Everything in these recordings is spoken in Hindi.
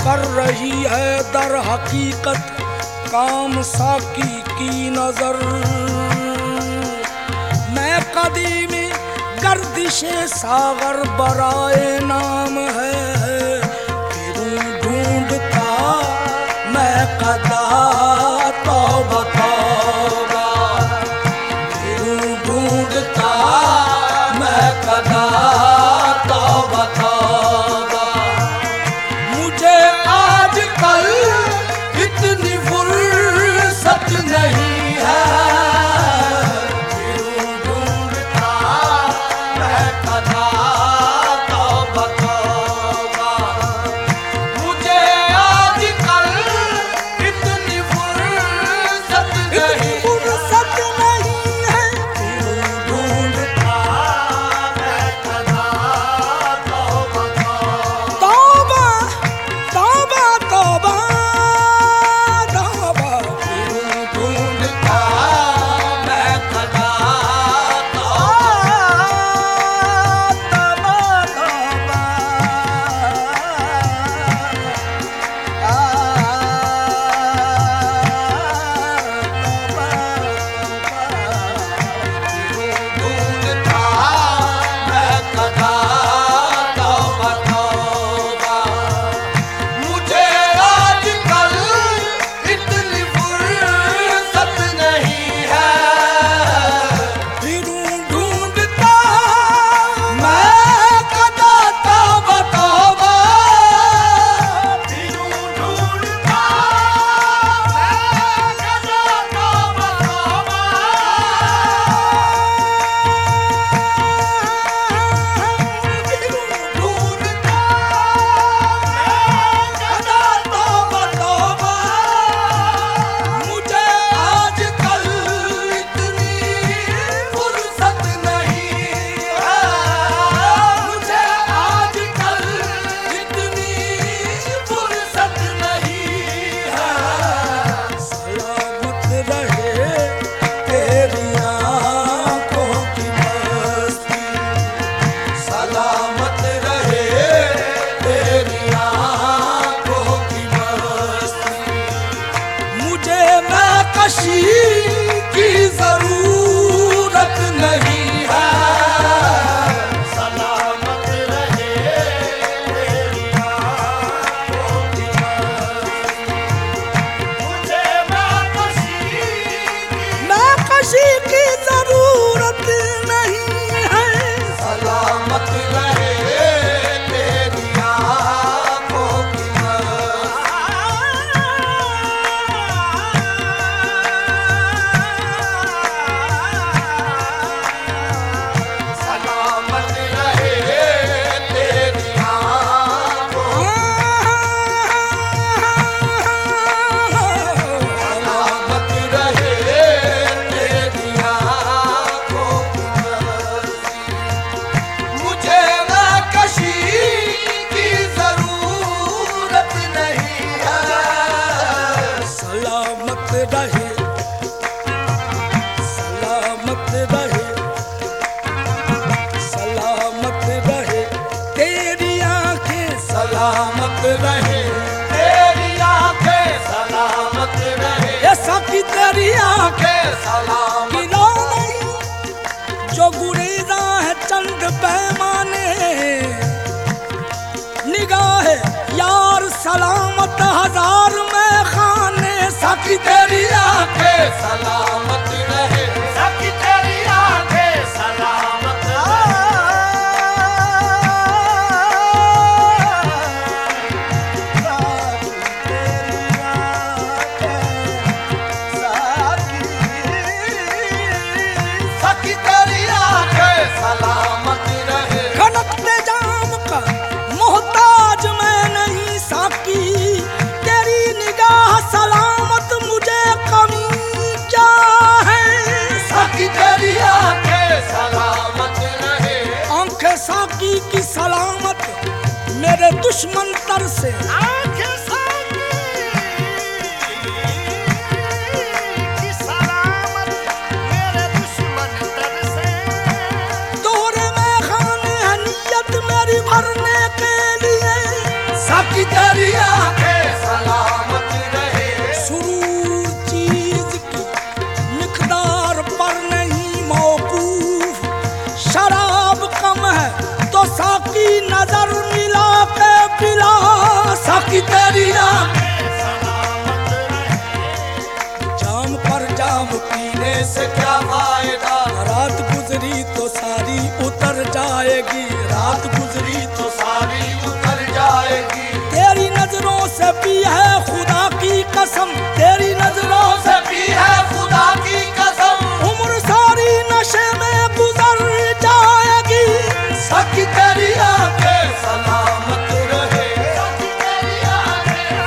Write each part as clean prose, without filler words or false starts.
कर रही है दर हकीकत काम साकी की नजर। मैं कदीमी गर्दिशे सागर बराए नाम है, फिरूं ढूंढता मैं कदा तौबा तौबा, फिरूं ढूंढता मैं कदा तौबा तौबा। मुझे आजकल इतनी फुर्सत नहीं है, फिरूं ढूंढता मैं कदा तौबा तौबा। मुझे आजकल इतनी फुर्सत नहीं है, फिरूं ढूंढता मैं कदा तौबा तौबा तौबा तौबा तौबा, फिरूं ढूंढता मैं कदा तौबा तौबा। मुझे आजकल इतनी फुर्सत नहीं है, फिरूं ढूंढता मैं कदा तौबा तौबा, फिरूं ढूंढता मैं कदा तौबा तौबा। ढूंढता मैं कदा तौबा तौबा। मुझे आजकल इतनी फुर्सत नहीं है, मुझे आजकल इतनी फुर्सत नहीं है। सलामत रहे तेरी आंखों की मस्ती, सलामत रहे तेरी आंखों की मस्ती। मुझे महकशी की जरूरत नहीं है, सलामत रहे तेरी आंखों की मस्ती। मुझे महकशी की जरूरत नहीं है, सलामत रहे तेरी आंखों की सलामत रहे तेरी आंखों सलामत रहे तेरी आंखों की मस्ती। मुझे महकशी की जरूरत नहीं है, सलामत रहे सलामत रहे सलामत रहे तेरी आंखें, सलामत रहे तेरी आंखें, सलामत रहे ऐसा कि तेरी आंखें सलामत गिरा नहीं जो गुरेजा है चंद पैमाने। निगाह यार सलामत हजार में खाने, साकी तेरी आंखें सलामत रहे, साकी तेरी आंखें सलामत साकी तेरी आंखें सलामत रहे। खनकते जाम का मोहताज मैं नहीं साकी, तेरी निगाह सलामत मुझे कमी क्या है, साकी तेरी आंखें सलामत रहे। आंखें साकी की सलामत मेरे दुश्मन तर से, आंखें साकी की सलामत मेरे दुश्मन तर से। दोहरे में खाने है नियत मेरी भरने के लिए, साकी तेरी आंखें सलामत रहे। सुरूर चीज की मिकदार पर नहीं मौकूफ, शराब कम है तो साकी नजर मिला के पिला, साकी तेरी आंखें सलामत रहे। जाम पर जाम पीने से क्या फायदा, रात गुजरी तो सारी उतर जाएगी, रात गुजरी तो सारी उतर जाएगी। तेरी नजरों से भी है खुदा की कसम, तेरी नजरों से भी है खुदा की कसम, उम्र सारी नशे में गुजर जाएगी। सखी तेरी आंखें सलामत रहे, सखी तेरी आंखें,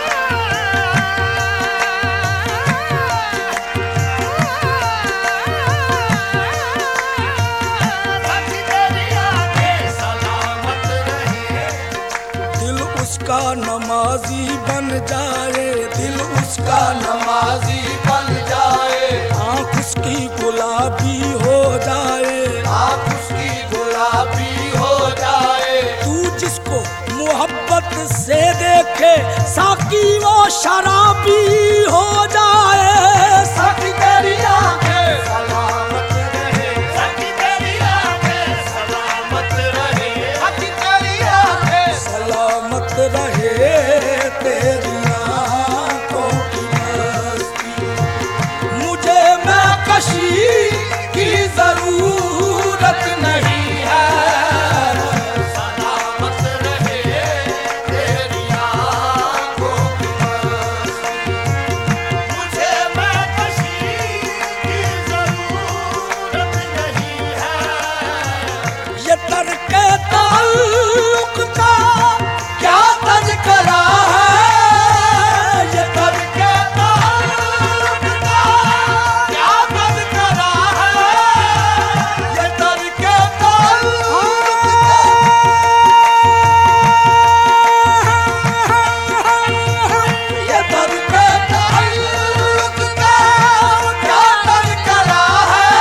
सखी तेरी आंखें सलामत रहे। दिल उसका नमाजी बन जाए, दिल उसका नमाजी बन जाए, आँख उसकी गुलाबी हो जाए, आँख उसकी गुलाबी हो जाए। तू जिसको मोहब्बत से देखे साकी वो शराबी हो जाए। साकी तेरी आंखें सलामत रहे, साकी तेरी आंखें सलामत रहे, साकी तेरी आंखें सलामत रहे। तेरी आंखों की मस्ती, मुझे महकशी की जरूरत नहीं है। सलामत रहे तेरी आंखों की मस्ती, मुझे महकशी की जरूरत नहीं है। ये तर्के ताल्लुक का क्या तज़किरा है, ये तर्के ताल्लुक का क्या तज़किरा है, ये तर्के ताल्लुक ये तर्के ताल्लुक का क्या तज़किरा है।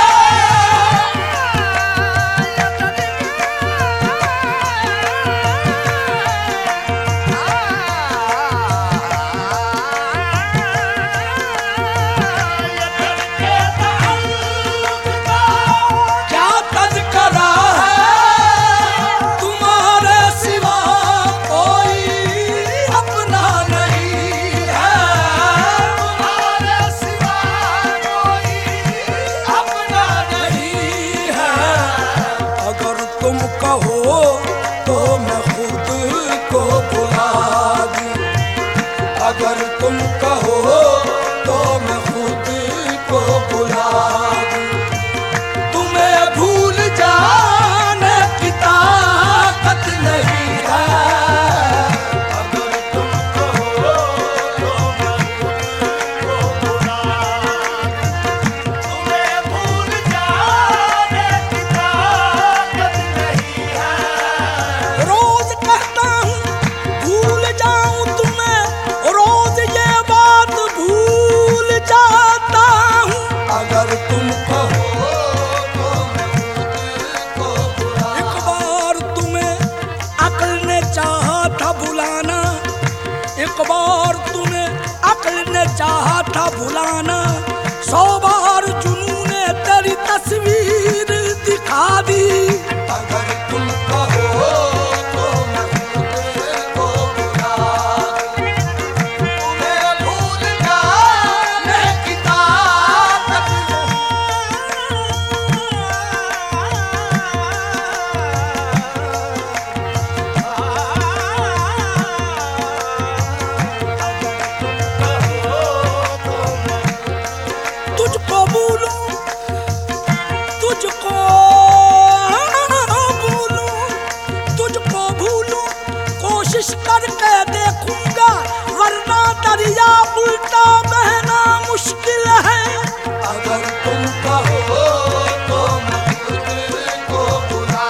क्या तज़किरा है, तुम्हारे सिवा कोई अपना नहीं है, तुम्हारे सिवा कोई अपना नहीं है। अगर तुम कहो तो मैं खुद को बुला दूं, अगर तुम कहो तो मैं खुद को बुला दूं। तुम्हें भूल जाने की ताकत नहीं है, अगर तुम कहो तो मैं खुद को बुला दूं। तुम्हें भूल जाने की ताकत नहीं है। रोज कहता हूँ भूल जाऊं तुम्हें, रोज ये बात भूल जाता हूँ। अगर तुम कहो तो मैं खुद को बुला, एक बार तुम्हें अक्ल ने चाहा था बुलाना, एक बार तुम्हें अक्ल ने चाहा था बुलाना, 100 बार जुनून ने तेरी तस्वीर दिखा दी। अगर तुम कहो तो मैं खुद को बुला दूं, तुम्हें भूल जाने की ताकत तुझको भूलूं, तुझको भूलूं, तुझको भूलूं कोशिश करके देखूंगा, वरना दरिया उल्टा बहना मुश्किल है। अगर तुम कहो तो मैं खुद को बुला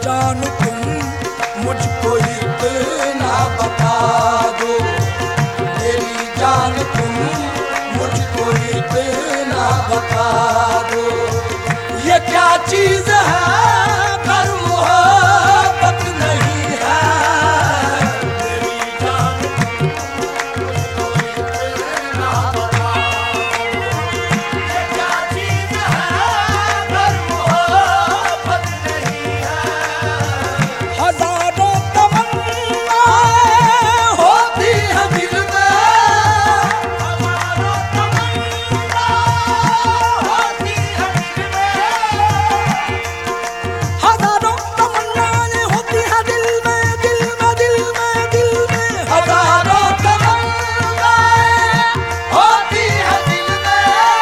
जान तुम मुझको इतना बता दो, मेरी जान तुम मुझको इतना बता दो, ये क्या चीज है अगर मोहब्बत नहीं है, मेरी जान तुम मुझको इतना बता दो, ये क्या चीज है अगर मोहब्बत नहीं है। हजारों तमन्नाएं होती हैं दिल में, हजारों तमन्नाएं होती हैं दिल में, हजारों तमन्नाएं होती हैं दिल में, दिल में, दिल में, दिल में, हजारों तमन्नाएं होती हैं दिल में,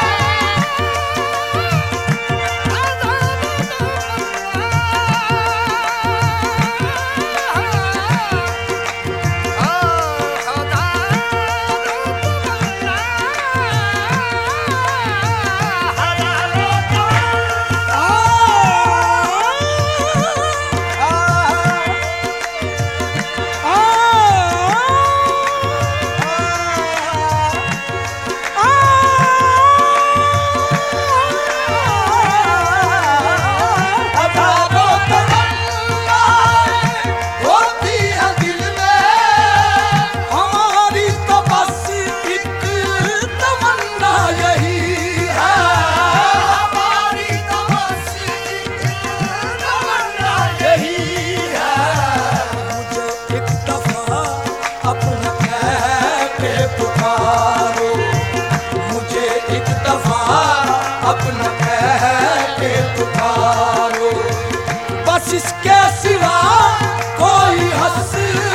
हमारी तो बस एक तमन्ना यही है, हमारी तो बस एक तमन्ना यही है, मुझे एक दफा अपना कह के पुकारो, मुझे एक दफा अपना कह के पुकारो, बस इसके सिवा कोई हंस